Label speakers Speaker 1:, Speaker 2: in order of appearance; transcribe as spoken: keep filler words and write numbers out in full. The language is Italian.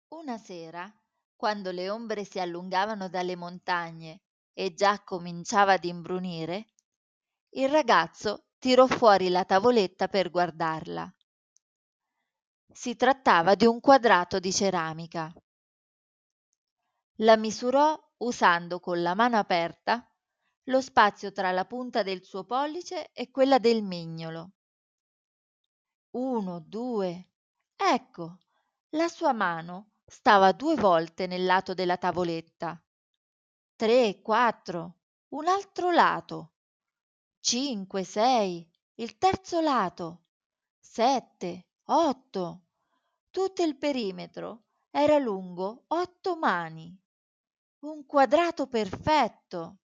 Speaker 1: Una sera, quando le ombre si allungavano dalle montagne e già cominciava ad imbrunire, il ragazzo tirò fuori la tavoletta per guardarla. Si trattava di un quadrato di ceramica. La misurò usando con la mano aperta lo spazio tra la punta del suo pollice e quella del mignolo. Uno, due. Ecco, la sua mano stava due volte nel lato della tavoletta. Tre, quattro, un altro lato. Cinque, sei, il terzo lato. Sette, otto. Tutto il perimetro era lungo otto mani. Un quadrato perfetto.